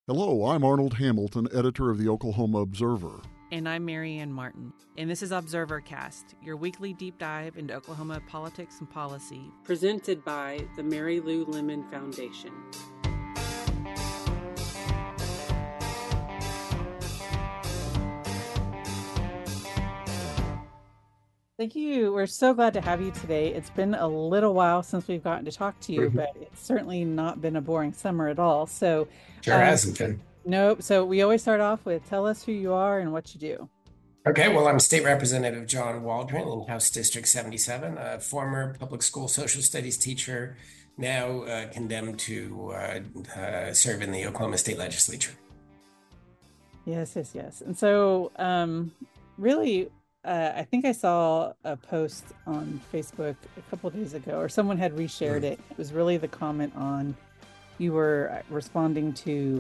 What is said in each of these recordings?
Hello, I'm Arnold Hamilton, editor of the Oklahoma Observer. And I'm Marianne Martin. And this is ObserverCast, your weekly deep dive into Oklahoma politics and policy, presented by the Mary Lou Lemon Foundation. Thank you. We're so glad to have you today. It's been a little while since we've gotten to talk to you, but it's certainly not been a boring summer at all. So, Sure hasn't been. Nope. So we always start off with tell us who you are and what you do. Okay, well, I'm State Representative John Waldron in House District 77, a former public school social studies teacher, now condemned to serve in the Oklahoma State Legislature. Yes. And so, really, I think I saw a post on Facebook a couple of days ago, or someone had reshared it. It was really the comment on you were responding to,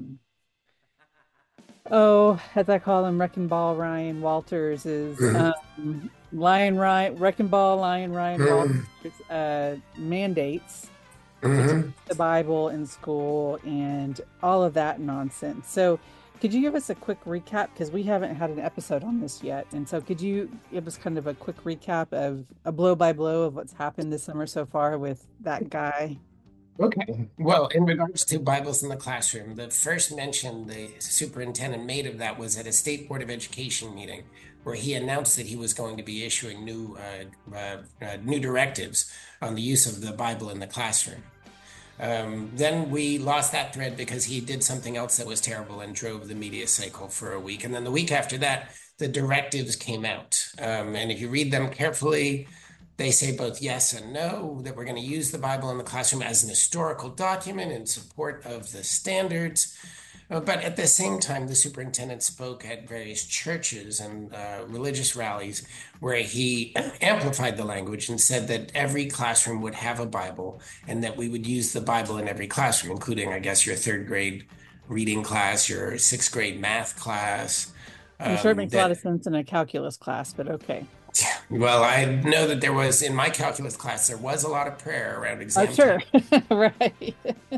as I call him, Wrecking Ball Ryan Walters is Wrecking Ball Ryan Walters mandates to teach the Bible in school and all of that nonsense. So could you give us a quick recap? Because we haven't had an episode on this yet. And so could you give us kind of a quick recap of a blow by blow of what's happened this summer so far with that guy? Okay. Well, in regards to Bibles in the classroom, the first mention the superintendent made of that was at a State Board of Education meeting, where he announced that he was going to be issuing new directives on the use of the Bible in the classroom. Then we lost that thread because he did something else that was terrible and drove the media cycle for a week. And then the week after that, the directives came out. And if you read them carefully, they say both yes and no, that we're going to use the Bible in the classroom as an historical document in support of the standards. But at the same time, the superintendent spoke at various churches and religious rallies where he amplified the language and said that every classroom would have a Bible and that we would use the Bible in every classroom, including, I guess, your third grade reading class, your sixth grade math class. I'm sure it makes a lot of sense in a calculus class, but okay. Well, I know that there was, in my calculus class, there was a lot of prayer around exam time. Sure. Right.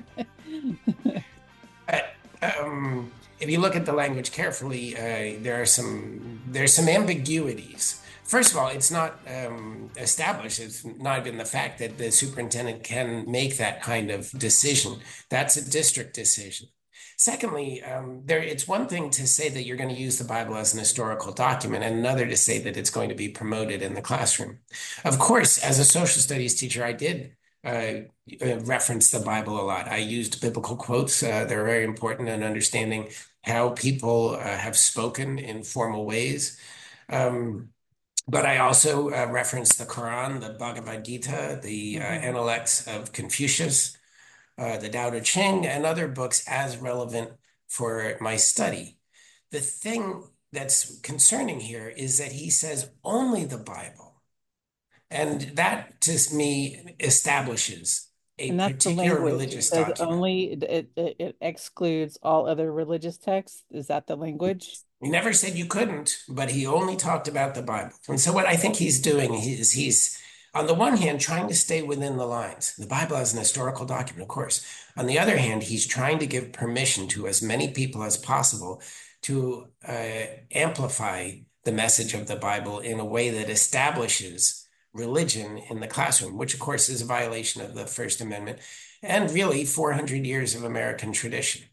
If you look at the language carefully, there's some ambiguities. First of all, it's not established. It's not even the fact that the superintendent can make that kind of decision. That's a district decision. Secondly, it's one thing to say that you're going to use the Bible as an historical document, and another to say that it's going to be promoted in the classroom. Of course, as a social studies teacher, I did reference the Bible a lot. I used biblical quotes. They're very important in understanding how people have spoken in formal ways. But I also referenced the Quran, the Bhagavad Gita, the Analects of Confucius, the Tao Te Ching, and other books as relevant for my study. The thing that's concerning here is that he says only the Bible. And that, to me, establishes a particular religious document. It excludes all other religious texts. Is that the language? He never said you couldn't, but he only talked about the Bible. And so what I think he's doing is he's on the one hand, trying to stay within the lines. The Bible as an historical document, of course. On the other hand, he's trying to give permission to as many people as possible to amplify the message of the Bible in a way that establishes religion in the classroom, which, of course, is a violation of the First Amendment and really 400 years of American tradition.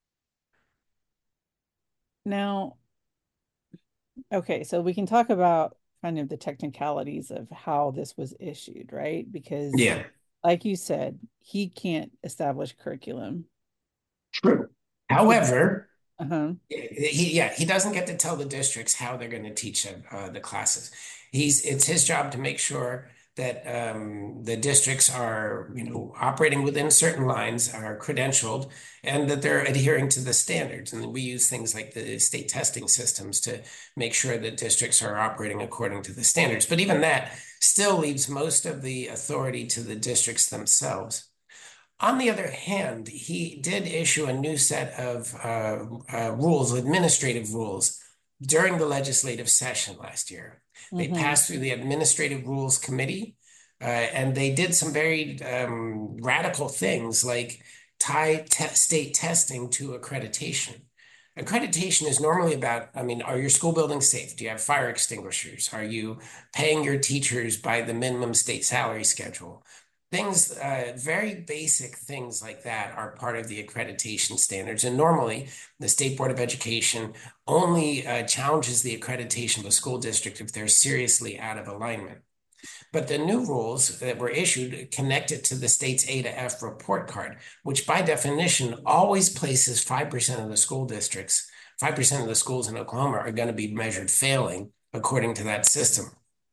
Now, okay, so we can talk about kind of the technicalities of how this was issued, right? Because like you said, he can't establish curriculum. True. However, he doesn't get to tell the districts how they're going to teach the classes. It's his job to make sure that the districts are, operating within certain lines, are credentialed, and that they're adhering to the standards. And we use things like the state testing systems to make sure that districts are operating according to the standards. But even that still leaves most of the authority to the districts themselves. On the other hand, he did issue a new set of rules, administrative rules, during the legislative session last year. They passed through the Administrative Rules Committee, and they did some very radical things, like tie state testing to accreditation. Accreditation is normally about, I mean, are your school buildings safe? Do you have fire extinguishers? Are you paying your teachers by the minimum state salary schedule? Things, very basic things like that are part of the accreditation standards. And normally, the State Board of Education only challenges the accreditation of a school district if they're seriously out of alignment. But the new rules that were issued connect it to the state's A to F report card, which by definition always places 5% of the school districts, 5% of the schools in Oklahoma are going to be measured failing according to that system.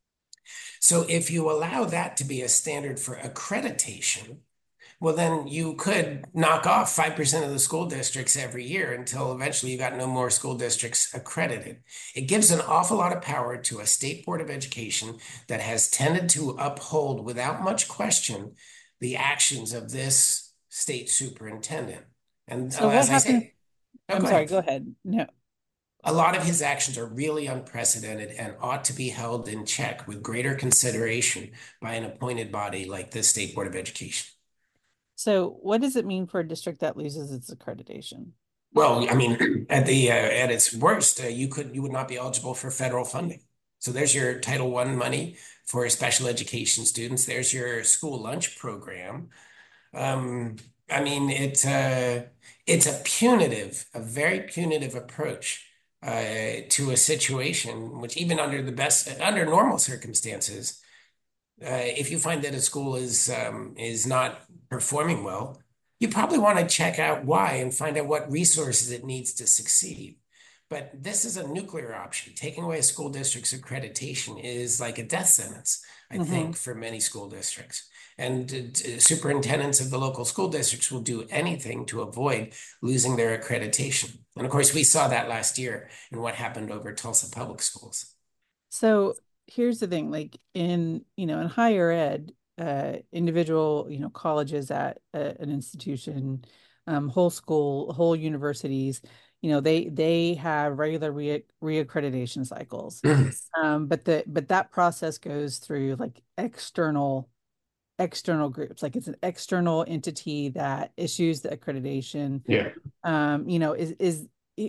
So if you allow that to be a standard for accreditation, well, then you could knock off 5% of the school districts every year until eventually you got no more school districts accredited. It gives an awful lot of power to a state board of education that has tended to uphold without much question the actions of this state superintendent. And So what as I happens? say, oh, I'm go sorry, ahead. go ahead. No. A lot of his actions are really unprecedented and ought to be held in check with greater consideration by an appointed body like the State Board of Education. So what does it mean for a district that loses its accreditation? Well, I mean, at its worst, you would not be eligible for federal funding. So there's your Title I money for special education students. There's your school lunch program. Um, I mean, it's a very punitive approach to a situation which even under normal circumstances, if you find that a school is not performing well, you probably want to check out why and find out what resources it needs to succeed. But this is a nuclear option. Taking away a school district's accreditation is like a death sentence, I Mm-hmm. think, for many school districts. And superintendents of the local school districts will do anything to avoid losing their accreditation. And of course, we saw that last year in what happened over Tulsa Public Schools. So here's the thing, like in higher ed, individual, colleges at an institution, whole school, whole universities, they have regular reaccreditation cycles. Mhm. But that process goes through like external groups. Like it's an external entity that issues the accreditation. Yeah. Is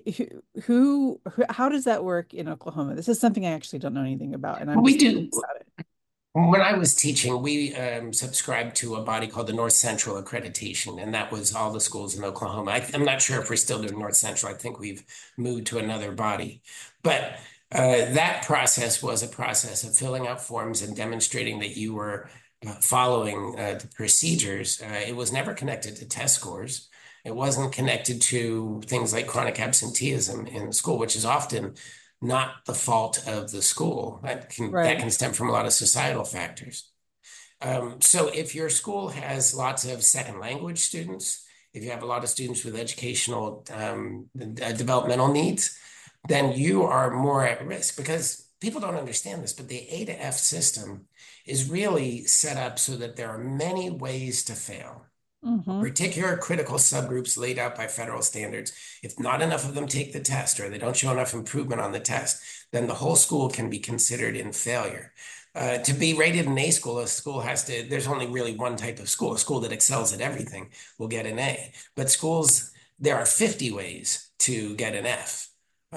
who how does that work in Oklahoma? This is something I actually don't know anything about, and I'm Well, we just do. curious about it. When I was teaching, we subscribed to a body called the North Central Accreditation, and that was all the schools in Oklahoma. I'm not sure if we're still doing North Central. I think we've moved to another body. But that process was a process of filling out forms and demonstrating that you were following the procedures. It was never connected to test scores. It wasn't connected to things like chronic absenteeism in school, which is often not the fault of the school. That Right. can stem from a lot of societal factors. So if your school has lots of second language students, if you have a lot of students with educational developmental needs, then you are more at risk because people don't understand this, but the A to F system is really set up so that there are many ways to fail. Mm-hmm. Particular critical subgroups laid out by federal standards. If not enough of them take the test or they don't show enough improvement on the test, then the whole school can be considered in failure. To be rated an A school, a school has to, there's only really one type of school. A school that excels at everything will get an A. But schools, there are 50 ways to get an F.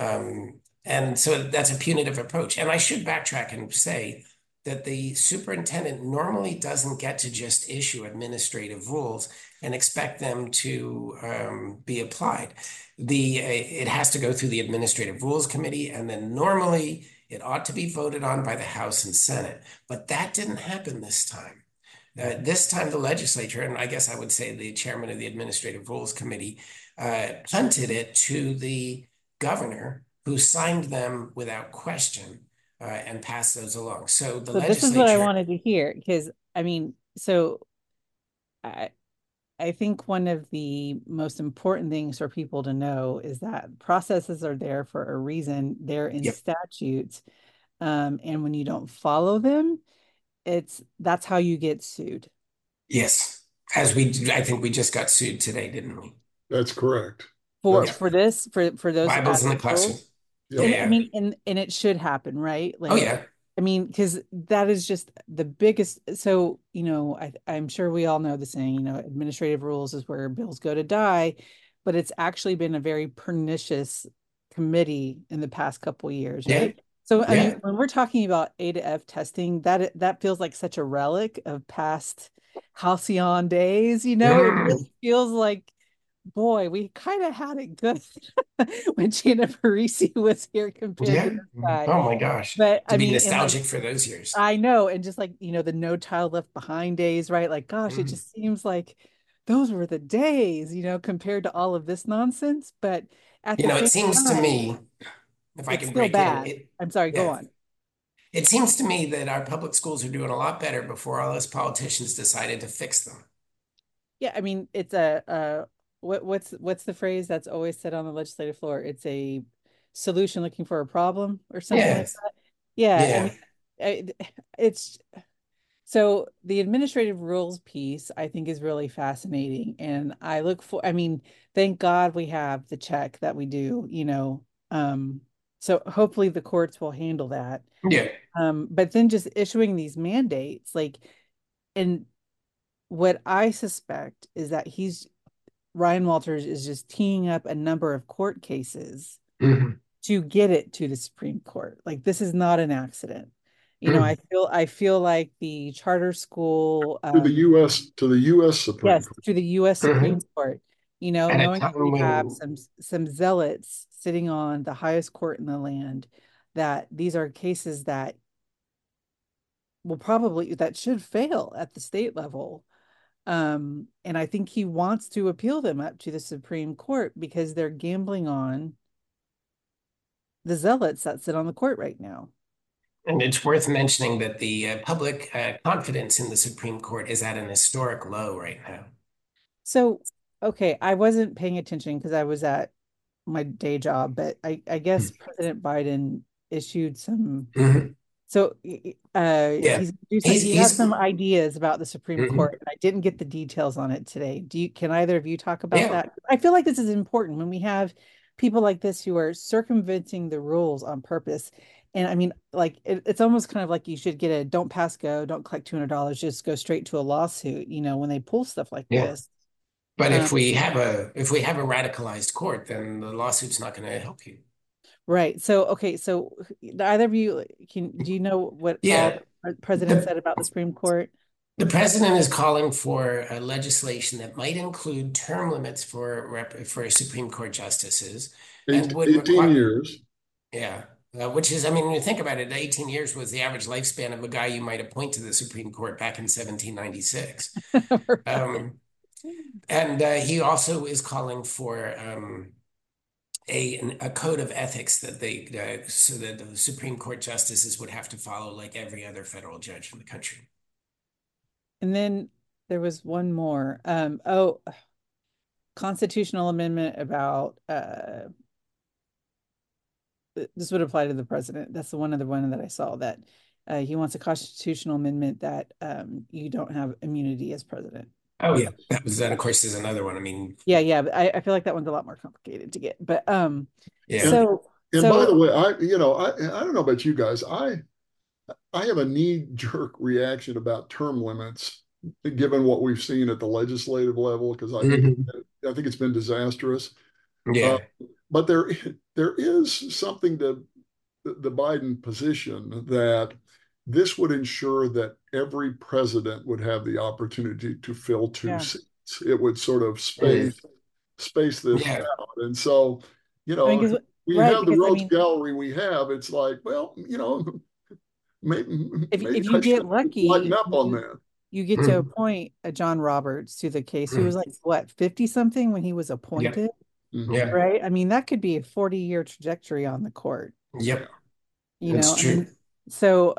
And so that's a punitive approach. And I should backtrack and say that the superintendent normally doesn't get to just issue administrative rules and expect them to be applied. It has to go through the Administrative Rules Committee, and then normally it ought to be voted on by the House and Senate. But that didn't happen this time. This time, the legislature, and I guess I would say the chairman of the Administrative Rules Committee, punted it to the governor, who signed them without question and passed those along. So the So this is what I legislature, wanted to hear because I mean, so I I think one of the most important things for people to know is that processes are there for a reason. They're in yep, statutes, and when you don't follow them, that's how you get sued. yes, I think we just got sued today, didn't we? That's correct. For Yeah, That's, for this for those Bibles at in the classroom. schools. Yeah, yep. And I yeah. mean, and it should happen, right? Oh Like yeah. I mean, because that is just the biggest. So, I'm sure we all know the saying, administrative rules is where bills go to die, but it's actually been a very pernicious committee in the past couple of years, Yeah, right? So, I mean, yeah. when we're talking about A to F testing, that feels like such a relic of past halcyon days, it Mm, really feels like, boy, we kind of had it good when Gina Parisi was here compared to yeah. this guy. Oh my gosh. But To I be mean, and like nostalgic for those years. I know, and just like, the No Child Left Behind days, right? Like, gosh, it Mm. just seems like those were the days, compared to all of this nonsense. But at the It same seems to time, me, if I it's can still break in, bad. I'm sorry, go yeah, on. it seems to me that our public schools are doing a lot better before all us politicians decided to fix them. Yeah, I mean, it's what's the phrase that's always said on the legislative floor? It's a solution looking for a problem or something like Yes. that. Yeah, I Yeah. mean, it's so the administrative rules piece, I think, is really fascinating. And I mean, thank God we have the check that we do, so hopefully the courts will handle that. Yeah. But then just issuing these mandates, like, and what I suspect is that Ryan Walters is just teeing up a number of court cases Mhm. to get it to the Supreme Court. Like this is not an accident. Mhm. I feel like the charter school, To the U.S. Supreme yes, Court. to the U.S. Supreme Mhm. Court, At a knowing that time we have when, some zealots sitting on the highest court in the land, that these are cases that that should fail at the state level. And I think he wants to appeal them up to the Supreme Court because they're gambling on the zealots that sit on the court right now. and it's worth mentioning that the public confidence in the Supreme Court is at an historic low right now. So, okay, I wasn't paying attention because I was at my day job, but I guess President Biden issued some. Mhm. So, Yeah. he has He's, some ideas about the Supreme mhm. Court. And I didn't get the details on it today. Can either of you talk about Yeah. that? I feel like this is important when we have people like this who are circumventing the rules on purpose. And I mean, like it's almost kind of like you should get a don't pass go, don't collect $200, just go straight to a lawsuit, when they pull stuff like Yeah. this. But Um, if we have a radicalized court, then the lawsuit's not going to help you. right. So, okay. So either of you do you know what all Yeah. the president The said about the Supreme Court? the president is calling for a legislation that might include term limits for Supreme Court justices and would 18 require, years. yeah, which is, I mean, when you think about it, 18 years was the average lifespan of a guy you might appoint to the Supreme Court back in 1796. Right. Um, and he also is calling for a code of ethics that so that the Supreme Court justices would have to follow like every other federal judge in the country. And then there was one more. Constitutional amendment about this would apply to the president. That's the one other one that I saw that he wants a constitutional amendment that you don't have immunity as president. Oh yeah, that of course is another one. I mean, Yeah, yeah, but I feel like that one's a lot more complicated to get. But yeah, And so and by the so way, I don't know about you guys. I have a knee-jerk reaction about term limits, given what we've seen at the legislative level, because mhm, I think it's been disastrous. Uh, yeah, but there is something to the Biden position that this would ensure that every president would have the opportunity to fill two yeah, seats. It would sort of mm, space this yeah, out. And so, I mean, we right, have the because I rogues mean, gallery we have. It's like, well, maybe if you I get should lighten lucky, up on that. you get to mm, appoint a John Roberts to the case, who was mm, like what, 50 something when he was yeah, appointed, Mhm. yeah, right? I mean, that could be a 40-year trajectory on the court. yep, that's I true. mean, so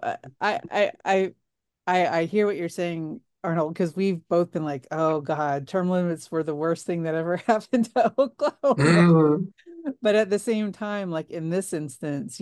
I hear what you're saying, Arnold, because we've both been like, oh God, term limits were the worst thing that ever happened to Oklahoma. Mm, But at the same time, like in this instance,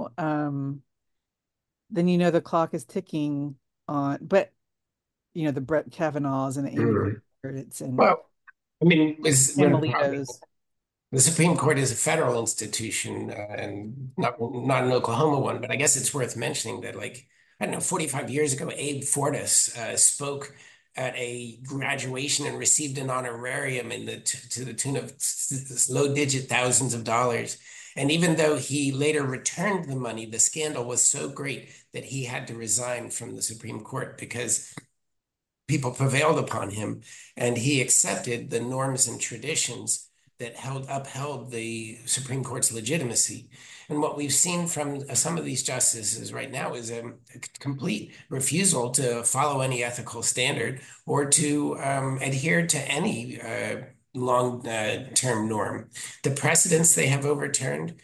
then the clock is ticking on, but the Brett Kavanaughs and the Amy mm. Goldbergs and Well, I mean, Sam Alito's. The Supreme Court is a federal institution, and not an Oklahoma one, but I guess it's worth mentioning that, like, I don't know, 45 years ago, Abe Fortas spoke at a graduation and received an honorarium to the tune of low digit thousands of dollars. And even though he later returned the money, the scandal was so great that he had to resign from the Supreme Court because people prevailed upon him, and he accepted the norms and traditions that upheld the Supreme Court's legitimacy. And what we've seen from some of these justices right now is a complete refusal to follow any ethical standard or to adhere to any long-term norm. The precedents they have overturned,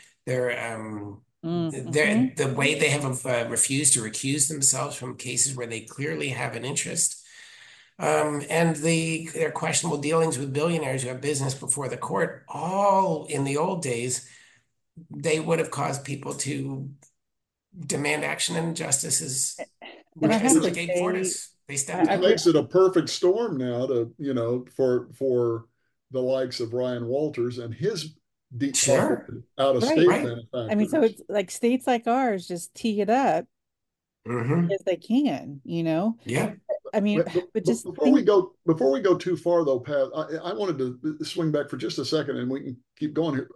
Mm-hmm. the way they have refused to recuse themselves from cases where they clearly have an interest, and their questionable dealings with billionaires who have business before the court, all in the old days, they would have caused people to demand action, and justices, And I which like I have said, to like Abe say, Fortas, they stepped which I, up. I, makes it a perfect storm now to, for the likes of Ryan Walters and his deep Sure. pocketed out of right. state Right. I mean, so benefactors. it's like states like ours just tee it up Hmm. as they can, Yeah. I mean, but just Before we think, go too far though, Pat, I wanted to swing back for just a second, and we can keep going here.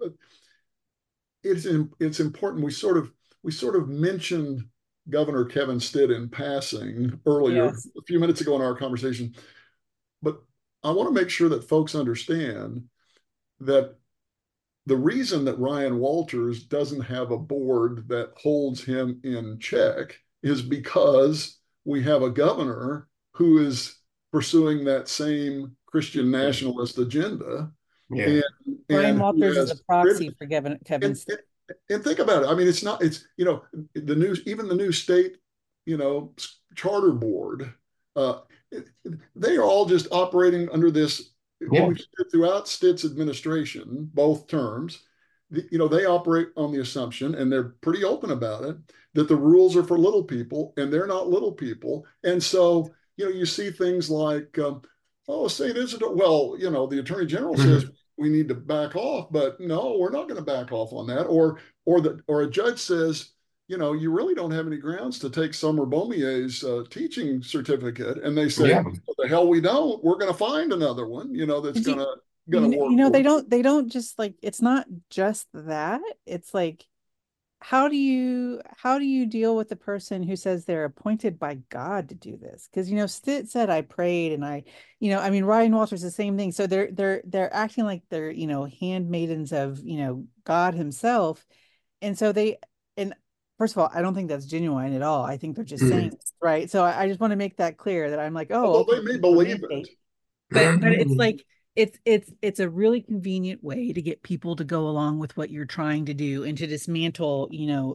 It's important. We sort of mentioned Governor Kevin Stitt in passing earlier, yes, a few minutes ago in our conversation, but I want to make sure that folks understand that the reason that Ryan Walters doesn't have a board that holds him in check is because we have a governor who is pursuing that same Christian nationalist agenda, Yeah. and Brian who Walters is a has proxy for Kevin and, Stitt. and think about it. I mean, it's the new, even the new state, charter board, uh, they are all just operating under this. Yeah. We've said throughout Stitt's administration, both terms, they operate on the assumption, and they're pretty open about it, that the rules are for little people, and they're not little people. And so, you see things like, oh, St. Isidore, well, the Attorney General says Hmm. we need to back off, but no, we're not going to back off on that. Or a judge says, you really don't have any grounds to take Summer Beaumier's teaching certificate, and they say, Yeah. what the hell we don't. We're going to find another one, that's Did gonna work they for. don't just like, it's not just that. It's like, how do you deal with the person who says they're appointed by God to do this? Because Stitt said I prayed, and I mean, Ryan Walters the same thing. So they're acting like they're handmaidens of God Himself, and so and first of all, I don't think that's genuine at all. I think they're just saying Hmm. it, right. So I just want to make that clear, that I'm like, oh, Although okay, they may a believe it. mandate. But it's like, it's a really convenient way to get people to go along with what you're trying to do, and to dismantle,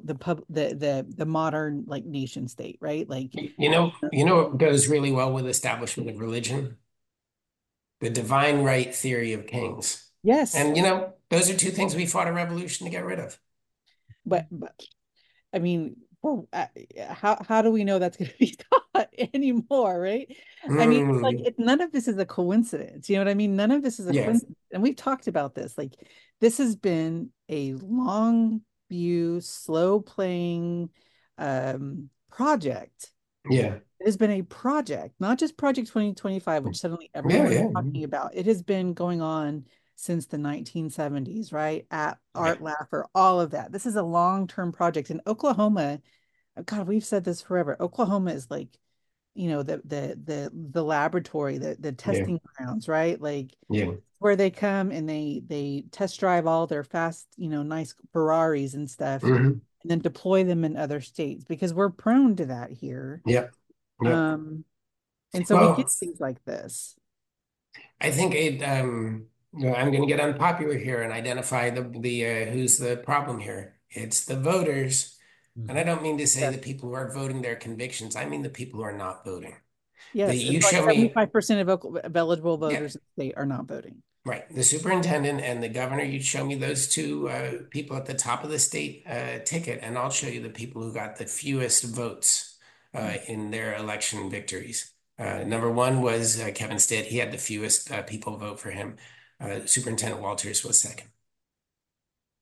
the modern, like, nation state, right? Like, What goes really well with establishment of religion? The divine right theory of kings. yes, And those are two things we fought a revolution to get rid of. but I mean, well, how do we know that's going to be taught anymore, right? I mean, it's like, Mm, none of this is a coincidence. You know what I mean? None of this is a yeah, coincidence, and we've talked about this. Like, this has been a long view, slow playing project. yeah, It has been a project, not just Project 2025, which suddenly yeah, everyone's yeah, talking about. It has been going on since the 1970s, right? At yeah. Art Laffer, all of that. This is a long-term project. In Oklahoma, God, we've said this forever. Oklahoma is like, the laboratory, the Yeah, testing grounds, right? Like, yeah. where they come and they test drive all their fast, nice Ferraris and stuff, Hmm. and then deploy them in other states, because we're prone to that here. Yep, yep. Um, and so we Well, get things like this. I think I'm going to get unpopular here and identify the who's the problem here. It's the voters, and I don't mean to say Yes. the people who are voting their convictions. I mean the people who are not voting. Yes, it's You like show me, 75% of eligible yeah, voters in the state are not voting. right. The superintendent and the governor, you'd show me those two people at the top of the state ticket, and I'll show you the people who got the fewest votes in their election victories. Number one was Kevin Stitt. He had the fewest people vote for him. Superintendent Walters was second.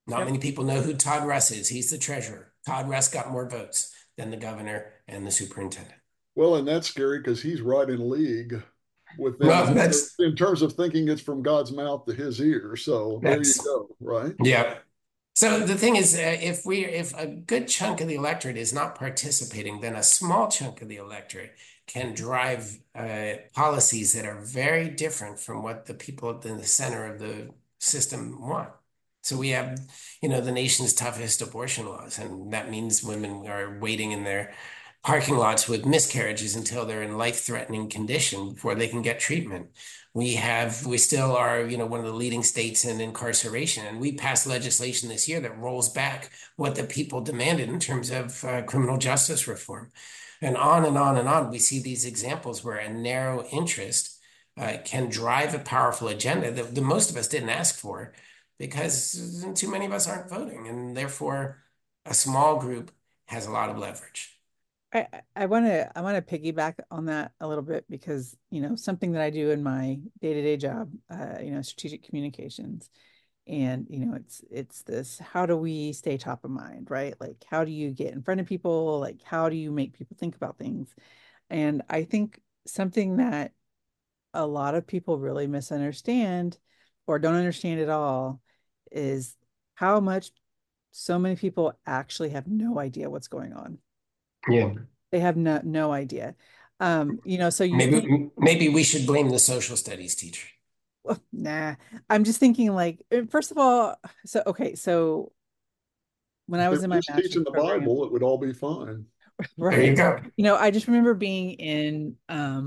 Not Yep. many people know who Todd Russ is. He's the treasurer. Todd Russ got more votes than the governor and the superintendent. Well, and that's scary because he's right in league with them Well, in terms of thinking it's from God's mouth to his ear. So there you that's go, right? yeah. So the thing is, if a good chunk of the electorate is not participating, then a small chunk of the electorate can drive policies that are very different from what the people in the center of the system want. So we have, the nation's toughest abortion laws, and that means women are waiting in their parking lots with miscarriages until they're in life-threatening condition before they can get treatment. We still are, one of the leading states in incarceration, and we passed legislation this year that rolls back what the people demanded in terms of criminal justice reform, and on and on and on. We see these examples where a narrow interest can drive a powerful agenda that the most of us didn't ask for, because too many of us aren't voting, and therefore a small group has a lot of leverage. I want to piggyback on that a little bit because, something that I do in my day-to-day job, strategic communications. And, it's this, how do we stay top of mind, right? Like, how do you get in front of people? Like, how do you make people think about things? And I think something that a lot of people really misunderstand or don't understand at all is how much so many people actually have no idea what's going on. Yeah. They have no idea. So you think, Maybe we should blame the social studies teacher. well, nah. I'm just thinking like, first of all, so okay, so when I If they was in were my just master's teaching the program, Bible, it would all be fine. There you right? go. I just remember being in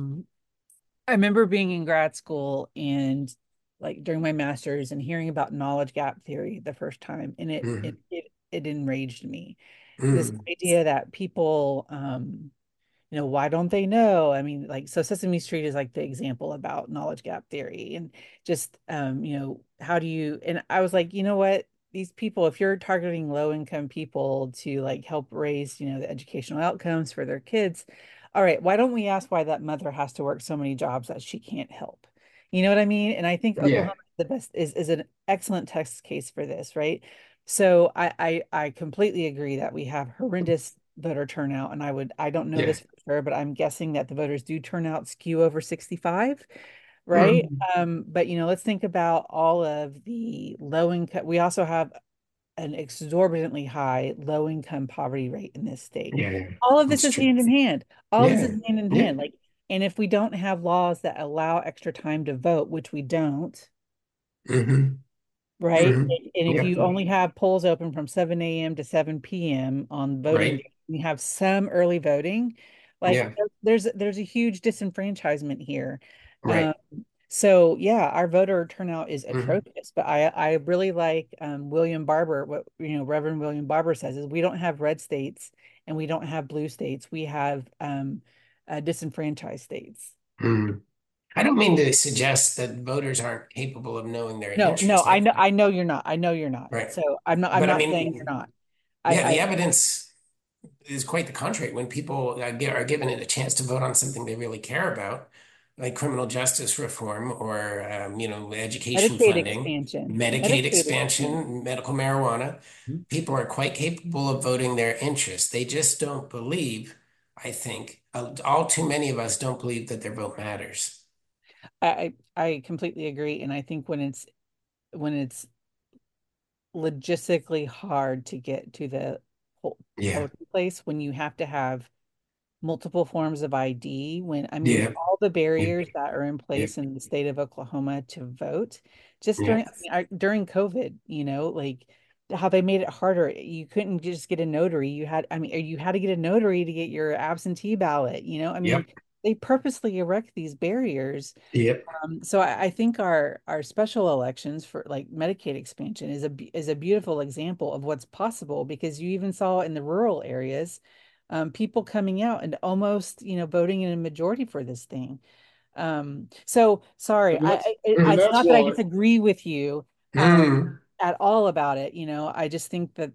I remember being in grad school and like during my master's and hearing about knowledge gap theory the first time, and it it Mm, it, it enraged me. This mm, idea that people why don't they know? I mean, like, so Sesame Street is like the example about knowledge gap theory and just, how do you, and I was like, you know what? These people, if you're targeting low income people to like help raise, the educational outcomes for their kids, all right, why don't we ask why that mother has to work so many jobs that she can't help? You know what I mean? And I think yeah. Oklahoma is the best is an excellent test case for this, right? So I completely agree that we have horrendous voter turnout, and I don't know Yeah. this for sure, but I'm guessing that the voters do turn out skew over 65, right? Mm, But let's think about all of the low income. We also have an exorbitantly high low income poverty rate in this state. yeah. Yeah. All of this That's is true. hand in hand. All of this Yeah. is hand in Yeah. hand. Like, and if we don't have laws that allow extra time to vote, which we don't, Hmm. right? Hmm. And if Yep. you only have polls open from 7 a.m. to 7 p.m. on voting Right. day, you have some early voting, like Yeah. there's a huge disenfranchisement here. Um, Right. so yeah, our voter turnout is Hmm. atrocious, but I really like William Barber, what Reverend William Barber says is we don't have red states and we don't have blue states. We have disenfranchised states. Mm. I don't mean to suggest that voters aren't capable of knowing their No, no, interest. I, I know you're not. I know you're not. right. So I'm But I not saying you're mean, not. yeah, the I evidence is quite the contrary. When people are given it a chance to vote on something they really care about, like criminal justice reform or education Medicaid funding, expansion. Medicaid Medicaid expansion. expansion, medical marijuana, people are quite capable of voting their interests. They just don't believe, I think, all too many of us don't believe that their vote matters. I completely agree. And I think when it's logistically hard to get to the Yeah, polling place, when you have to have multiple forms of ID, when I mean yeah, all the yeah, barriers that are in yeah, place in the state of Oklahoma to vote, just yeah, during COVID, like how they made it harder. You couldn't just get a notary. You had to get a notary to get your absentee ballot, I mean, yep, they purposely erect these barriers. yep, So I think our special elections for like Medicaid expansion is a beautiful example of what's possible because you even saw in the rural areas, people coming out and almost voting in a majority for this thing. So sorry, And that's and it's that's not that I why disagree with you mm, at all about it. I just think that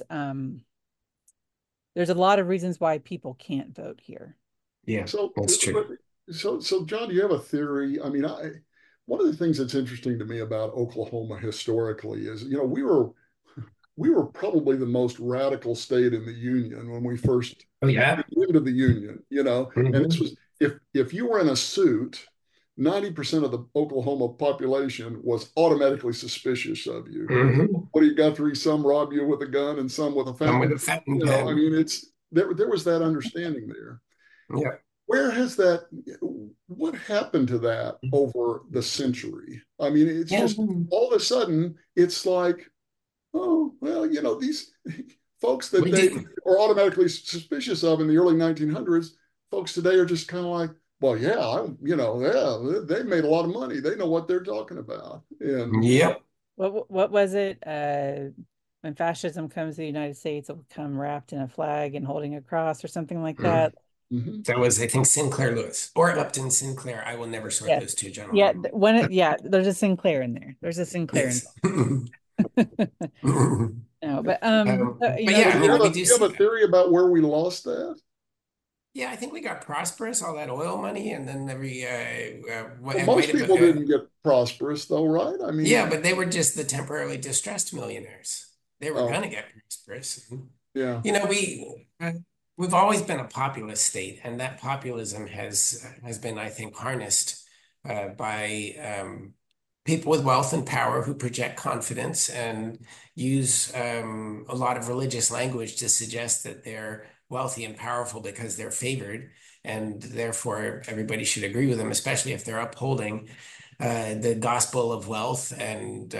there's a lot of reasons why people can't vote here. yeah, so that's true. but so John, do you have a theory? I mean, I one of the things that's interesting to me about Oklahoma historically is, we were we were probably the most radical state in the Union when we first Oh yeah. into the Union, you know. And this Hmm. was if you were in a suit, 90% of the Oklahoma population was automatically suspicious of you. Hmm. What do you, Guthrie? Some rob you with a gun and some with a I'm fountain. with a fountain You know, I pen. mean, it's there was that understanding there. Yeah. Where has that, what happened to that over the century? I mean, it's Yeah. just all of a sudden, it's like, oh, well, you know, these folks that We they do. are automatically suspicious of in the early 1900s, folks today are just kind of like, well, yeah, you know, yeah, they made a lot of money. They know what they're talking about. And Yep. What was it? When fascism comes to the United States, it will come wrapped in a flag and holding a cross or something like that. mhm. That was, I think, Sinclair Lewis or Yeah. Upton Sinclair. I will never sort Yes. those two Yeah. gentlemen. Yeah, there's a Sinclair in there. There's a Sinclair in Yes. there. No, but But the yeah, So I mean, we do do you see have a that. theory about where we lost that? Yeah, I think we got prosperous, all that oil money, and then every Well, it might most have people didn't get prosperous, though, right? I yeah, mean, but they were just the temporarily distressed millionaires. They were oh, gonna get prosperous. yeah. You know, we've always been a populist state, and that populism has been, I think, harnessed by people with wealth and power who project confidence and use a lot of religious language to suggest that they're wealthy and powerful because they're favored, and therefore everybody should agree with them, especially if they're upholding the gospel of wealth and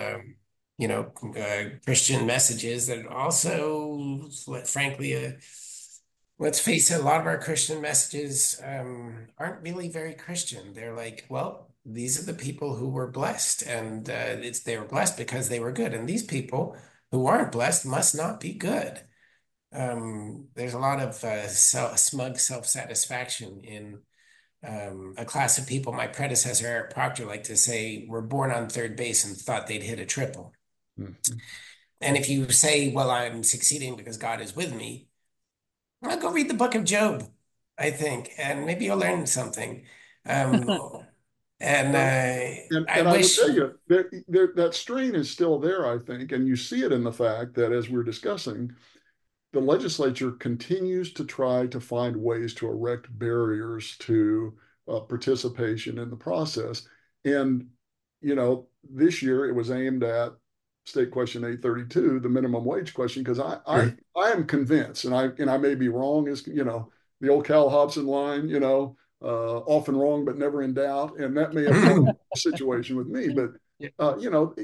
Christian messages that also, frankly, let's face it, a lot of our Christian messages aren't really very Christian. They're like, well, these are the people who were blessed, and they were blessed because they were good, and these people who aren't blessed must not be good. There's a lot of smug self-satisfaction in a class of people. My predecessor, Eric Proctor, liked to say, were born on third base and thought they'd hit a triple. Mhm. And if you say, well, I'm succeeding because God is with me, well, go read the book of Job, I think, and maybe you'll learn something. Um, and Well, I and I would wish, tell you that strain is still there, I think, and you see it in the fact that as we're discussing, the legislature continues to try to find ways to erect barriers to participation in the process. And, you know, this year it was aimed at State Question 832, the minimum wage question, because I am convinced, and I may be wrong, is you know the old Cal Hobson line, you know, often wrong but never in doubt, and that may apply to the situation with me, but you know,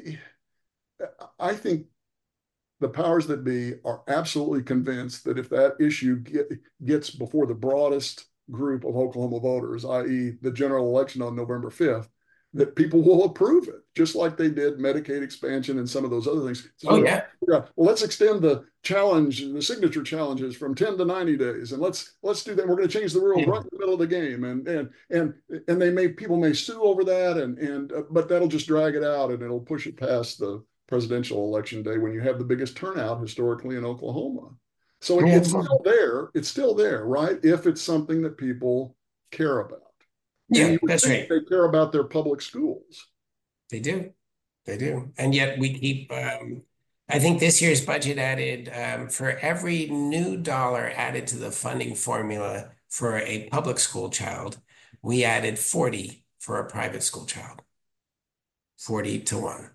I think the powers that be are absolutely convinced that if that issue gets before the broadest group of Oklahoma voters, i.e., the general election on November 5th, that people will approve it, just like they did Medicaid expansion and some of those other things. oh So, yeah, yeah, well, let's extend the challenge, the signature challenges from 10 to 90 days, and let's do that. We're going to change the rules yeah, right in the middle of the game, and they may people may sue over that, and but that'll just drag it out and it'll push it past the presidential election day when you have the biggest turnout historically in Oklahoma. So yeah, it's still there. It's still there, right? If it's something that people care about. And yeah, you would that's think right. they care about their public schools. They do, they do, and yet we keep. I think this year's budget added for every new dollar added to the funding formula for a public school child, we added 40 for a private school child, 40 to 1.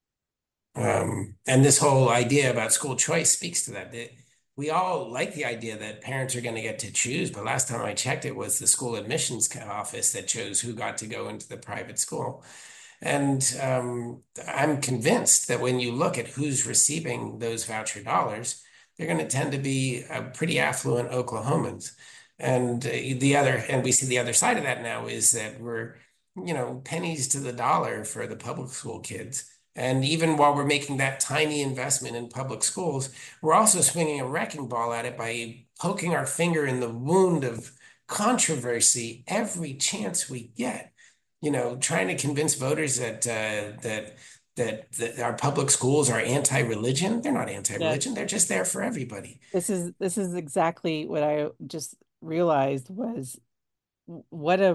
And this whole idea about school choice speaks to that. We all like the idea that parents are going to get to choose, but last time I checked, it was the school admissions office that chose who got to go into the private school. And I'm convinced that when you look at who's receiving those voucher dollars, they're going to tend to be pretty affluent Oklahomans. And and we see the other side of that now is that we're, pennies to the dollar for the public school kids. And even while we're making that tiny investment in public schools, we're also swinging a wrecking ball at it by poking our finger in the wound of controversy every chance we get. Trying to convince voters that our public schools are anti-religion. They're not Yes. anti-religion. They're just there for everybody. This is exactly what I just realized was what a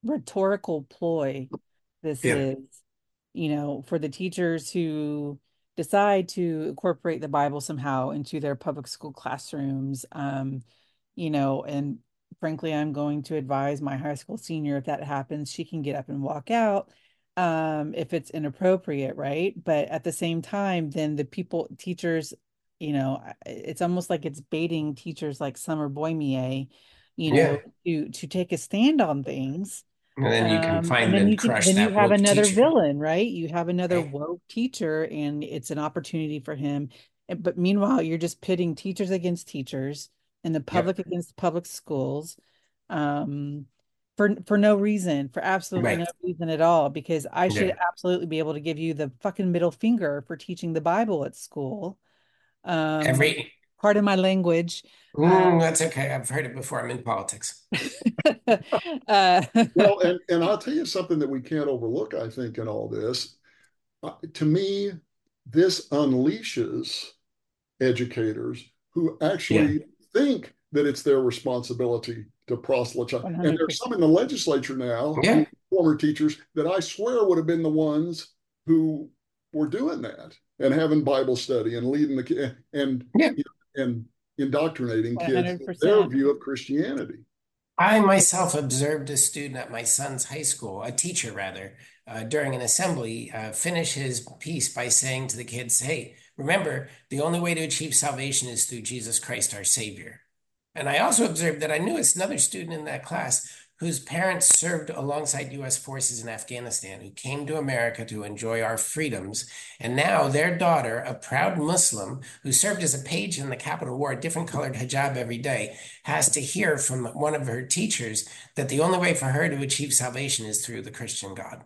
rhetorical ploy this Yeah. is, for the teachers who decide to incorporate the Bible somehow into their public school classrooms, and frankly, I'm going to advise my high school senior if that happens, she can get up and walk out if it's inappropriate, right? But at the same time, then teachers, it's almost like it's baiting teachers like Summer Boimier, Yeah. to take a stand on things. And then you can And find then and crush you that have woke another teacher. villain, right? You have another Right. woke teacher, and it's an opportunity for him. But meanwhile, you're just pitting teachers against teachers and the Yep. public against public schools, um, for no reason, for absolutely no Right. reason at all. Because I should Yeah. absolutely be able to give you the fucking middle finger for teaching the Bible at school. Um, Every Pardon my language. Uh, That's okay. I've heard it before. I'm in politics. uh, Well, and I'll tell you something that we can't overlook, I think, in all this. To me, this unleashes educators who Yeah. actually think that it's their responsibility to proselytize. And there's some 100%. in the legislature now, Yeah. former teachers, that I swear would have been the ones who were doing that and having Bible study and leading the Yeah. and indoctrinating kids in their 100%. view of Christianity. I myself observed a student at my son's high school, a teacher rather, during an assembly, finish his piece by saying to the kids, "Hey, remember, the only way to achieve salvation is through Jesus Christ, our Savior." And I also observed that I knew another student in that class whose parents served alongside U.S. forces in Afghanistan, who came to America to enjoy our freedoms. And now their daughter, a proud Muslim who served as a page in the Capitol, wore a different colored hijab every day, has to hear from one of her teachers that the only way for her to achieve salvation is through the Christian God.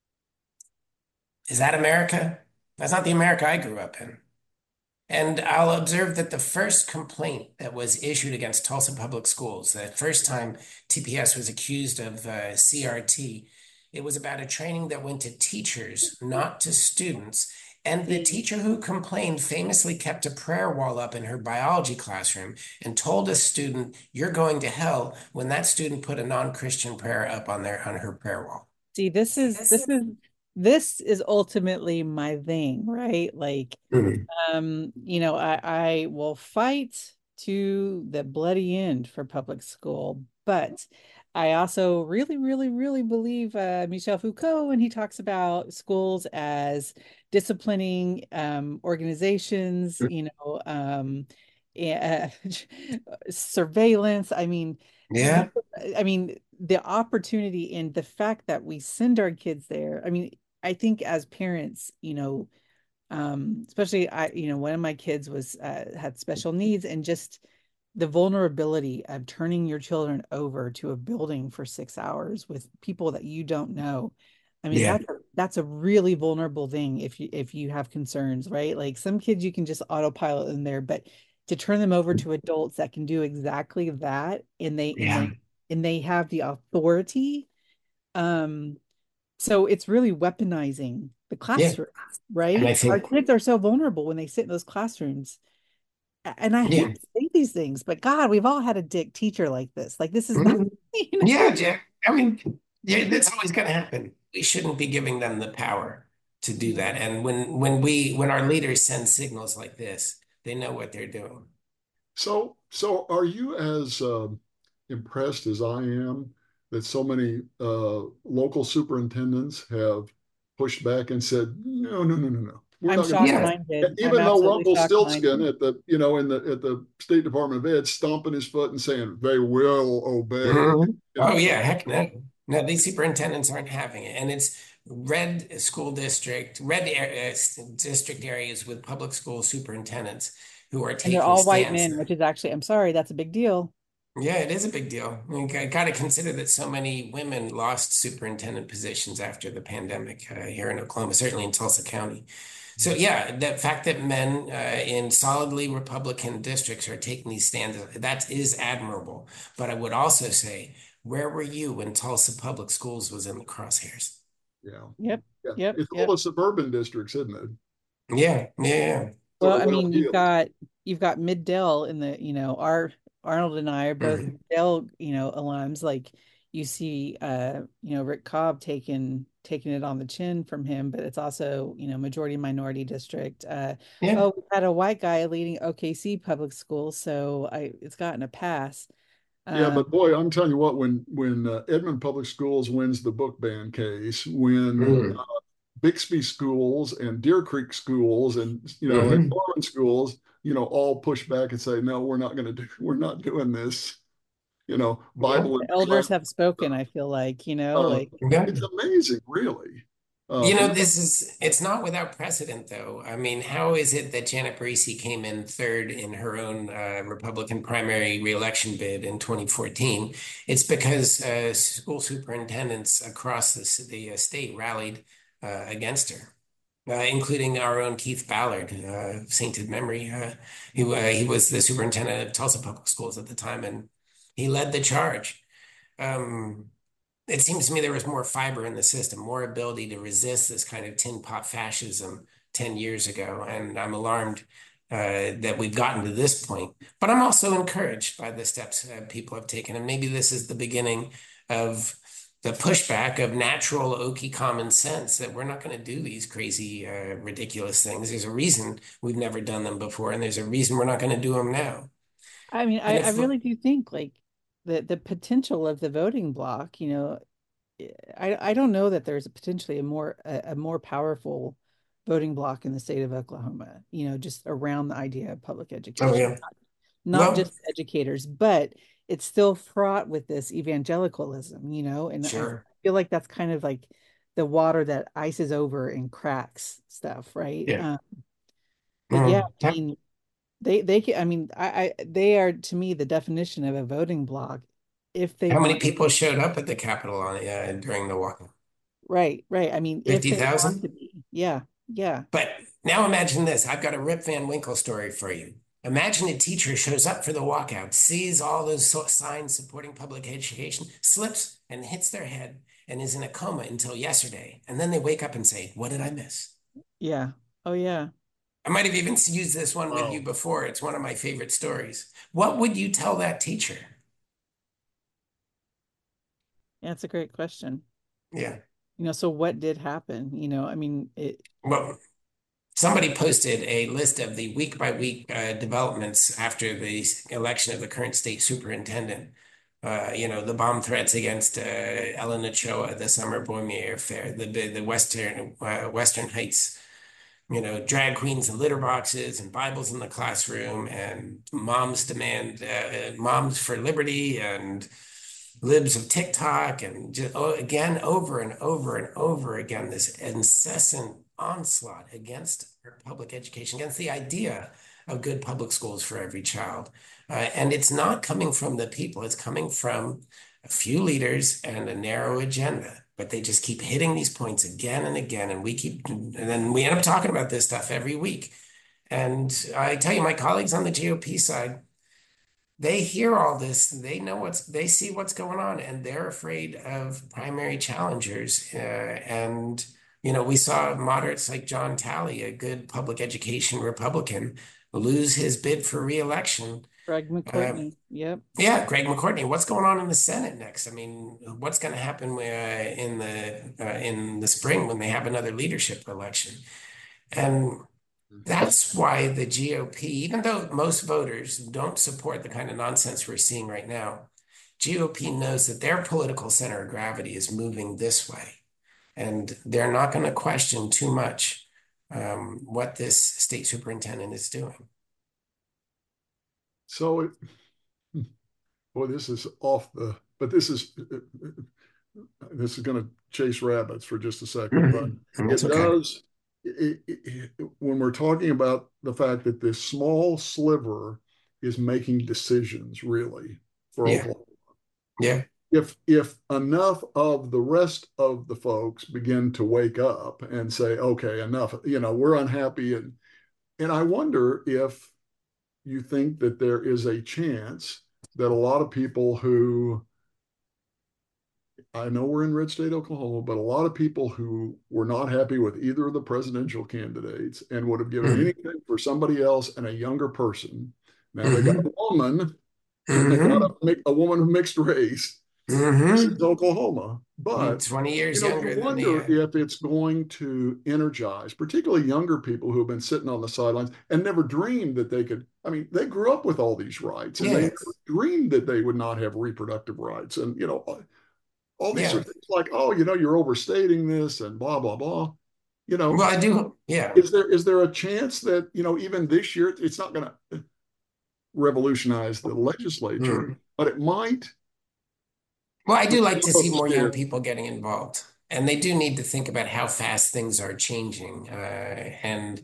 Is that America? That's not the America I grew up in. And I'll observe that the first complaint that was issued against Tulsa Public Schools, the first time TPS was accused of CRT, it was about a training that went to teachers, not to students. And the See, teacher who complained famously kept a prayer wall up in her biology classroom and told a student, "You're going to hell," when that student put a non-Christian prayer up on her prayer wall. see, this is ultimately my thing, right? Like, Mhm. I will fight to the bloody end for public school, but I also really, really, really believe Michel Foucault when he talks about schools as disciplining organizations, uh, surveillance. Yeah, I mean, the opportunity and the fact that we send our kids there. I mean, I think as parents, especially one of my kids was had special needs, and just the vulnerability of turning your children over to a building for 6 hours with people that you don't know. I mean, yeah, that's a really vulnerable thing if you have concerns, right? Like some kids you can just autopilot in there, but to turn them over to adults that can do exactly that, yeah, and they have the authority. um so it's really weaponizing the yeah. classroom, And I right? Our think, kids are so vulnerable when they sit in those classrooms. And I hate yeah. to say these things, but God, we've all had a dick teacher like this. Like this is not, Mhm. Yeah, Jack. I mean, yeah, that's always going to happen. We shouldn't be giving them the power to do that. Yeah. And when our leaders send signals like this, they know what they're doing. So are you as impressed as I am that so many local superintendents have pushed back and said, no, no, no, no, no, we're I'm not going to shocked do Yeah, that. minded. I'm Even though absolutely shocked Rumpelstiltskin minded. at the State Department of Ed stomping his foot and saying they will obey. mhm. You Oh know, yeah, heck no. No, these superintendents aren't having it. And it's red school district, district areas with public school superintendents who are And they're taking all white stands. men, which is actually, I'm sorry, that's a big deal. Yeah, it is a big deal. I mean, got to consider that so many women lost superintendent positions after the pandemic here in Oklahoma, certainly in Tulsa County. So yeah, the fact that men in solidly Republican districts are taking these stands, that is admirable. But I would also say, where were you when Tulsa Public Schools was in the crosshairs? yeah, Yep. yeah. Yep. It's all Yep. the suburban districts, isn't it? Yeah, yeah, Well, Sort I of went mean, on heels. you've got Mid-Dell in our Arnold and I are both yeah. Mid-Dell, alums. Like, you see, Rick Cobb taking it on the chin from him, but it's also, majority minority district. Yeah. Oh, we had a white guy leading OKC public school, so it's gotten a pass. Yeah, Uh, but boy, I'm telling you what, when Edmond Public Schools wins the book ban case, when Mm. Bixby schools and Deer Creek schools and and Hmm. Norman schools, all push back and say, no, we're not doing this. Yeah. Bible in the the class. elders have spoken, I feel like, Uh, like Yeah. it's amazing, really. You But know, it's not without precedent, though. I mean, how is it that Janet Barresi came in third in her own Republican primary reelection bid in 2014? It's because school superintendents across the state rallied against her, including our own Keith Ballard, sainted memory. He was the superintendent of Tulsa Public Schools at the time, and he led the charge. Um, it seems to me there was more fiber in the system, more ability to resist this kind of tin pot fascism 10 years ago. And I'm alarmed that we've gotten to this point. But I'm also encouraged by the steps people have taken. And maybe this is the beginning of the pushback of natural, oaky common sense that we're not going to do these crazy, ridiculous things. There's a reason we've never done them before, and there's a reason we're not going to do them now. I mean, And I if, really do think like the potential of the voting block, I don't know that there's potentially a more powerful voting block in the state of Oklahoma, just around the idea of public oh, education, yeah. not Well, just educators, but it's still fraught with this evangelicalism, and I sure. feel like that's kind of like the water that ices over and cracks stuff, right? Yeah. But yeah, Mm. I mean, I mean, they are to me the definition of a voting bloc if they How many want, people showed up at the Capitol during the walk? right. I mean, if they want 50,000? to be, yeah, yeah, But now imagine this. I've got a Rip Van Winkle story for you. Imagine a teacher shows up for the walkout, sees all those signs supporting public education, slips and hits their head, and is in a coma until yesterday. And then they wake up and say, "What did I miss?" yeah, oh yeah. I might have even used this one with you wow. before. It's one of my favorite stories. What would you tell that teacher? Yeah, it's a great question. Yeah. So what did happen? I mean, Well, somebody posted a list of the week by week developments after the election of the current state superintendent. The bomb threats against Ellen Ochoa, the Summer Boimer affair, the Western Heights, drag queens and litter boxes and Bibles in the classroom and moms for liberty and libs of TikTok and just again over and over and over again this incessant onslaught against public education, against the idea of good public schools for every child. And it's not coming from the people, it's coming from a few leaders and a narrow agenda. But they just keep hitting these points again and again. And then we end up talking about this stuff every week. And I tell you, my colleagues on the GOP side, they hear all this, they see what's going on, and they're afraid of primary challengers. We saw moderates like John Talley, a good public education Republican, lose his bid for reelection. Greg Uh, McCourtney, yep. yeah, Greg McCourtney. What's going on in the Senate next? I mean, what's going to happen in the spring when they have another leadership election? And that's why the GOP, even though most voters don't support the kind of nonsense we're seeing right now, GOP knows that their political center of gravity is moving this way. And they're not going to question too much what this state superintendent is doing. So, boy, this is off the, but this is going to chase rabbits for just a second, but And that's it okay. does. When we're talking about the fact that this small sliver is making decisions, really, for Yeah. Oklahoma, Yeah. if enough of the rest of the folks begin to wake up and say, okay, enough, we're unhappy, and I wonder if you think that there is a chance that a lot of people who, I know we're in red state Oklahoma, but a lot of people who were not happy with either of the presidential candidates and would have given Mm-hmm. anything for somebody else and a younger person. Now they got Mm-hmm. a woman, and they got Mm-hmm. a woman of mixed race. This Hmm. is Oklahoma. But, 20 years you younger than the wonder if it's going to energize, particularly younger people who have been sitting on the sidelines and never dreamed that they could. I mean, they grew up with all these rights and they yeah, never dreamed that they would not have reproductive rights. And, all these are yeah. things like, oh, you're overstating this and blah, blah, blah. You Well, know, I do. Yeah. is there a chance that, even this year, it's not going to revolutionize the legislature, Mm. but it might Well, I for do like some to of see the more young scared. people getting involved, and they do need to think about how fast things are changing, and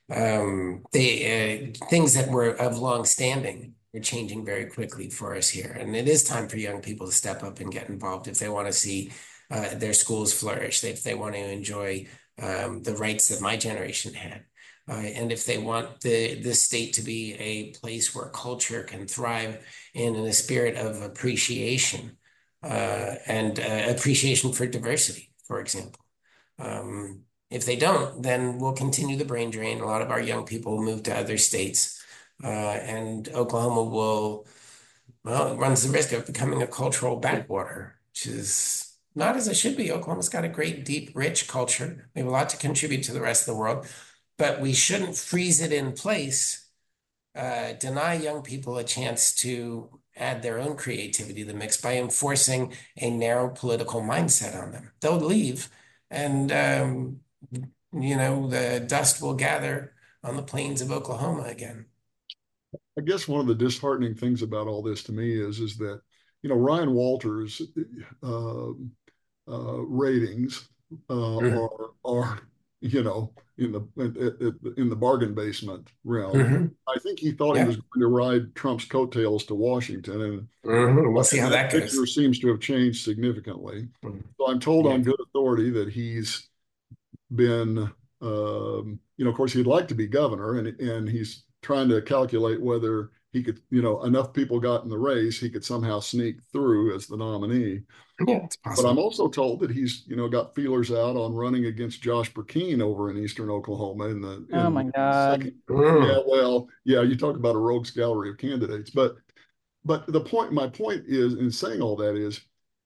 the things that were of long standing are changing very quickly for us here. And it is time for young people to step up and get involved if they want to see their schools flourish, if they want to enjoy the rights that my generation had. And if they want this state to be a place where culture can thrive in a spirit of appreciation and appreciation for diversity, for example. If they don't, then we'll continue the brain drain. A lot of our young people will move to other states, and Oklahoma will, well, it runs the risk of becoming a cultural backwater, which is not as it should be. Oklahoma's got a great, deep, rich culture. We have a lot to contribute to the rest of the world, but we shouldn't freeze it in place, deny young people a chance to add their own creativity to the mix by enforcing a narrow political mindset on them. They'll leave, and the dust will gather on the plains of Oklahoma again. I guess one of the disheartening things about all this to me is that Ryan Walters' uh, ratings Mhm. are in the bargain basement realm. Hmm. I think he thought he Yeah. was going to ride Trump's coattails to Washington, and We'll see how that that picture goes. seems to have changed significantly. Mhm. So I'm told Yeah. on good authority that he's been, of course, he'd like to be governor, and he's trying to calculate whether he could, enough people got in the race, he could somehow sneak through as the nominee. Yeah, it's But I'm possible. also told that he's, got feelers out on running against Josh Burkeen over in Eastern Oklahoma in the Oh my God. second. Yeah, Mm. well, yeah, you talk about a rogues gallery of candidates, but my point is in saying all that is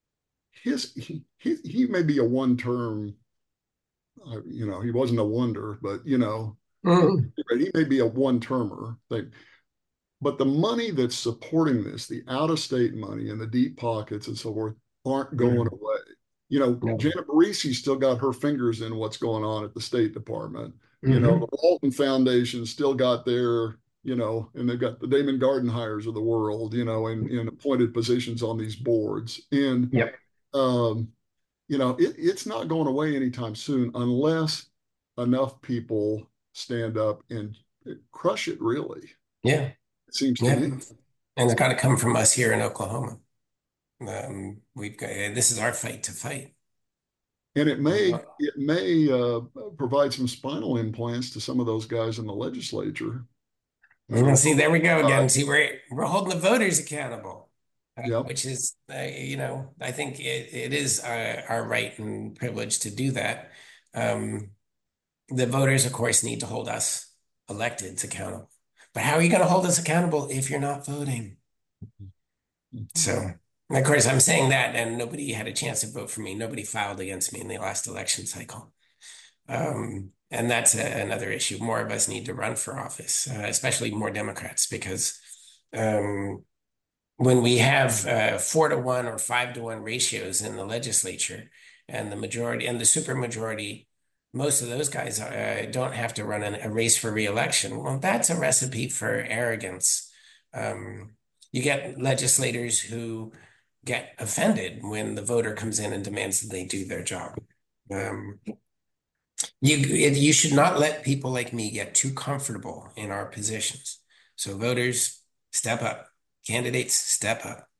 he may be a one term, he wasn't a wonder, but Mm. he may be a one termer thing. But the money that's supporting this, the out of state money and the deep pockets and so forth, aren't going Mm. away. No. Janet Barisi still got her fingers in what's going on at the State Department. Hmm. The Walton Foundation still got their, and they've got the Damon Gardenhires of the world, in appointed positions on these boards. And, Yep. um, it's not going away anytime soon unless enough people stand up and crush it, really, Yeah. it seems to Yeah. me. And it's got to come from us here in Oklahoma. We've got this is our fight to fight. And it may provide some spinal implants to some of those guys in the legislature. See, there we go again. See, we're holding the voters accountable, Yep. which is, I think it is our right and privilege to do that. Um, the voters, of course, need to hold us electeds accountable. But how are you going to hold us accountable if you're not voting? So, and of course, I'm saying that, and nobody had a chance to vote for me. Nobody filed against me in the last election cycle. And that's another issue. More of us need to run for office, especially more Democrats, because um, when we have 4-to-1 or 5-to-1 ratios in the legislature, and the majority and the supermajority, most of those guys don't have to run a race for reelection. Well, that's a recipe for arrogance. Um, you get legislators who get offended when the voter comes in and demands that they do their job. Um, you should not let people like me get too comfortable in our positions. So voters, step up. Candidates, step up.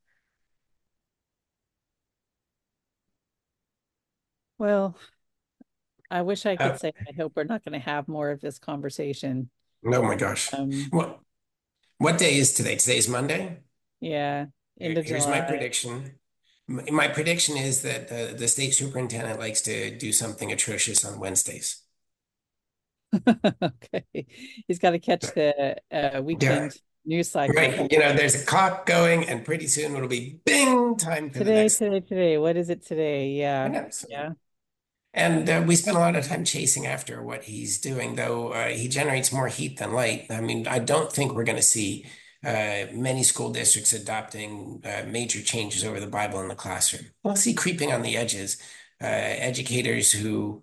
Well, I wish I could Uh, say I hope we're not going to have more of this conversation. oh my gosh. Um, What day is today? Today's Monday. yeah, end of Here's my July. prediction. My prediction is that the state superintendent likes to do something atrocious on Wednesdays. Okay. He's got to catch the Yeah. weekend. News cycle. Right. You know, there's a clock going, and pretty soon it'll be bing, time for the next. Today. What is it today? I Yeah. know. So, Yeah. and we spend a lot of time chasing after what he's doing, though he generates more heat than light. I mean, I don't think we're going to see many school districts adopting major changes over the Bible in the classroom. We'll see creeping on the edges, educators who,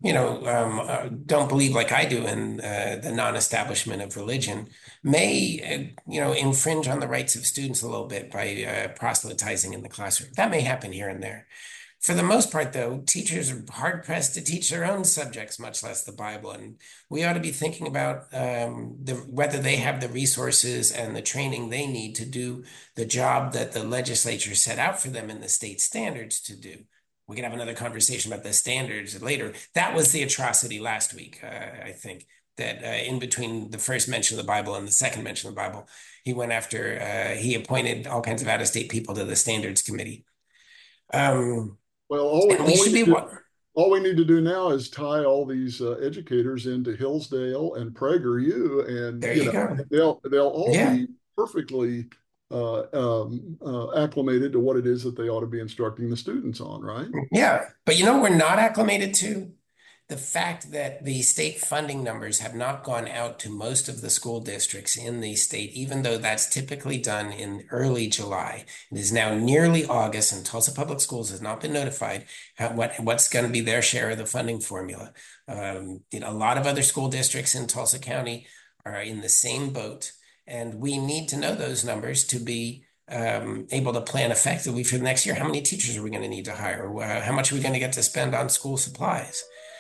don't believe like I do in the non-establishment of religion may, infringe on the rights of students a little bit by proselytizing in the classroom. That may happen here and there. For the most part, though, teachers are hard pressed to teach their own subjects, much less the Bible. And we ought to be thinking about whether they have the resources and the training they need to do the job that the legislature set out for them in the state standards to do. We can have another conversation about the standards later. That was the atrocity last week, I think, that in between the first mention of the Bible and the second mention of the Bible, he went after, he appointed all kinds of out-of-state people to the standards committee. Well, all we need to do now is tie all these educators into Hillsdale and PragerU, and there you go. they'll all be perfectly acclimated to what it is that they ought to be instructing the students on, right? Yeah, but we're not acclimated to the fact that the state funding numbers have not gone out to most of the school districts in the state, even though that's typically done in early July. It is now nearly August, and Tulsa Public Schools has not been notified what's going to be their share of the funding formula. A lot of other school districts in Tulsa County are in the same boat, and we need to know those numbers to be able to plan effectively for the next year. How many teachers are we going to need to hire? How much are we going to get to spend on school supplies?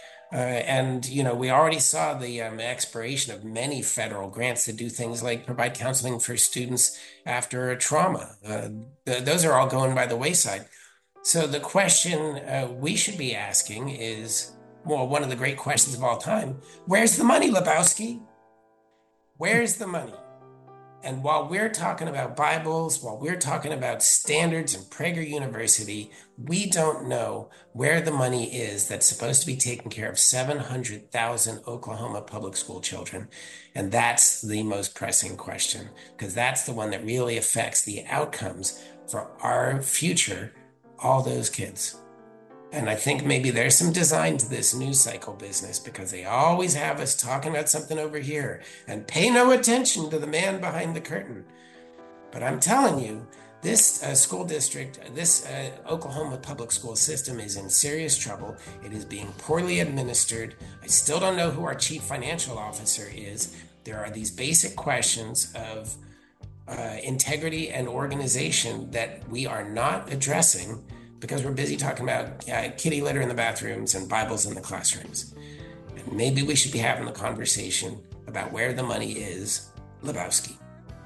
We already saw the expiration of many federal grants to do things like provide counseling for students after a trauma. Those are all going by the wayside. So the question we should be asking is, well, one of the great questions of all time: where's the money, Lebowski? Where's the money? And while we're talking about Bibles, while we're talking about standards and Prager University, we don't know where the money is that's supposed to be taking care of 700,000 Oklahoma public school children. And that's the most pressing question, because that's the one that really affects the outcomes for our future, all those kids. And I think maybe there's some design to this news cycle business, because they always have us talking about something over here and pay no attention to the man behind the curtain. But I'm telling you, this school district, this Oklahoma public school system is in serious trouble. It is being poorly administered. I still don't know who our chief financial officer is. There are these basic questions of integrity and organization that we are not addressing, because we're busy talking about kitty litter in the bathrooms and Bibles in the classrooms. And maybe we should be having the conversation about where the money is, Lebowski.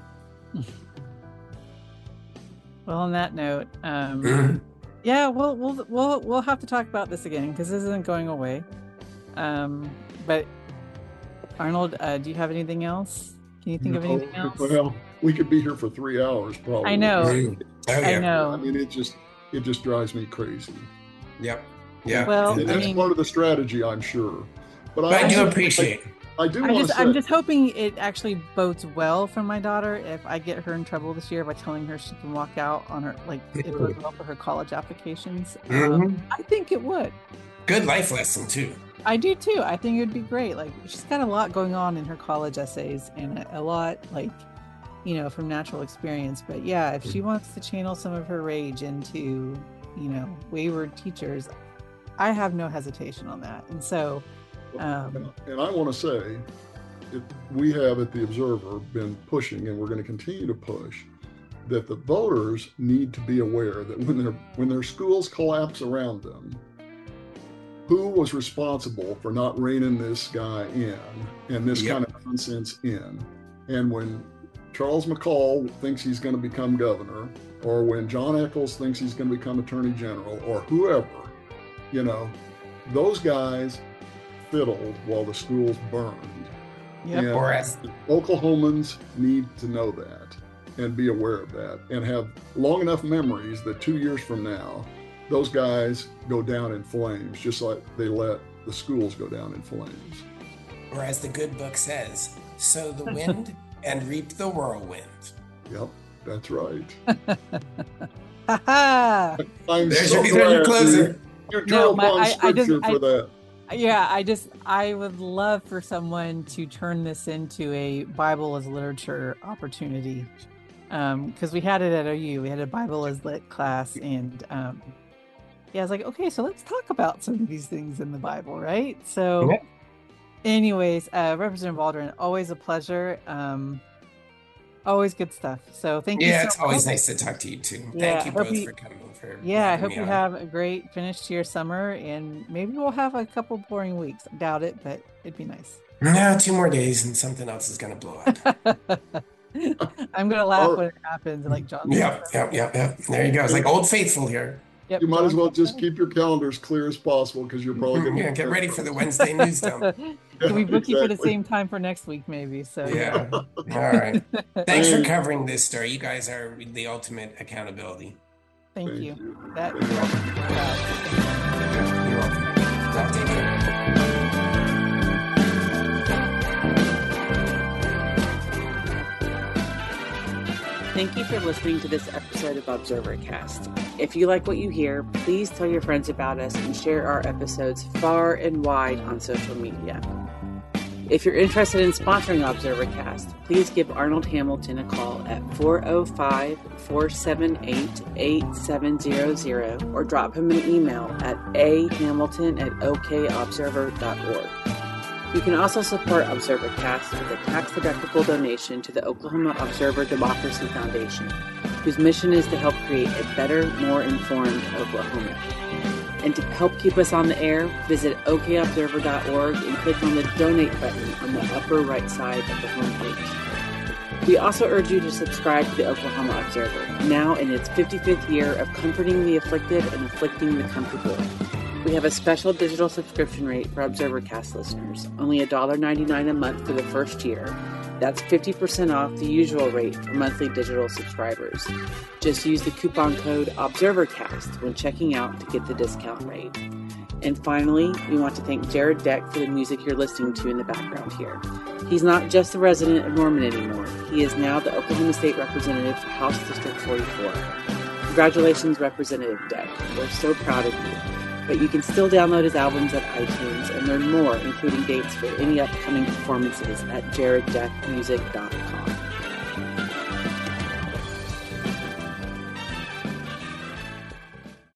Well, on that note, yeah, we'll have to talk about this again, because this isn't going away. But Arnold, do you have anything else? Can you think of anything else? Well, we could be here for 3 hours, probably. I know. I know. I mean, it just drives me crazy. Yep. Yeah. Well, and that's part of the strategy, I'm sure. But I do appreciate. I do want to say, I'm just hoping it actually bodes well for my daughter if I get her in trouble this year by telling her she can walk out on her, like, it bodes well for her college applications. I think it would. Good life lesson too. I do too. I think it would be great. Like, she's got a lot going on in her college essays, and a lot, like, from natural experience. But yeah, if she wants to channel some of her rage into, wayward teachers, I have no hesitation on that. And so, and I want to say, we have at the Observer been pushing, and we're going to continue to push, that the voters need to be aware that when their schools collapse around them, who was responsible for not reining this guy in and this kind of nonsense in. And when Charles McCall thinks he's going to become governor, or when John Eccles thinks he's going to become attorney general, or whoever, those guys fiddled while the schools burned. Yep. And Oklahomans need to know that and be aware of that, and have long enough memories that 2 years from now, those guys go down in flames, just like they let the schools go down in flames. Or as the good book says, sow the wind and reap the whirlwind. Yep, that's right. Ha I'm There's so your glad closer. you drew upon scripture for that. Yeah, I would love for someone to turn this into a Bible as literature opportunity. Because we had it at OU. We had a Bible as lit class, and yeah, I was like, okay, so let's talk about some of these things in the Bible, right? So, Yeah. anyways, Representative Waldron, always a pleasure. Always good stuff. So thank you. Yeah, so it's always much. nice to talk to you too. Yeah, Thank you I hope both you- for coming. I hope you have a great finish to your summer, and maybe we'll have a couple boring weeks. I doubt it, but it'd be nice. No, 2 more days and something else is going to blow up. I'm gonna laugh when it happens, like John. Yep. There you go. It's like Old Faithful here. Yep, You might as John well said just that. keep your calendars clear as possible because you're probably going to Yeah, get ready for the Wednesday news dump. Can we book you for the exactly. same time for next week, maybe? So Yeah. All right. Thanks for covering this story. You guys are the ultimate accountability. Thank Thank you. you. That Thank you. You're welcome. Now take care. Thank you for listening to this episode of ObserverCast. If you like what you hear, please tell your friends about us and share our episodes far and wide on social media. If you're interested in sponsoring ObserverCast, please give Arnold Hamilton a call at 405-478-8700 or drop him an email at ahamilton@okobserver.org. You can also support ObserverCast with a tax-deductible donation to the Oklahoma Observer Democracy Foundation, whose mission is to help create a better, more informed Oklahoma. And to help keep us on the air, visit okobserver.org and click on the donate button on the upper right side of the homepage. We also urge you to subscribe to the Oklahoma Observer, now in its 55th year of comforting the afflicted and afflicting the comfortable. We have a special digital subscription rate for ObserverCast listeners, only $1.99 a month for the first year. That's 50% off the usual rate for monthly digital subscribers. Just use the coupon code ObserverCast when checking out to get the discount rate. And finally, we want to thank Jared Deck for the music you're listening to in the background here. He's not just a resident of Norman anymore. He is now the Oklahoma State Representative for House District 44. Congratulations, Representative Deck. We're so proud of you. But you can still download his albums at iTunes and learn more, including dates for any upcoming performances at jareddeckmusic.com.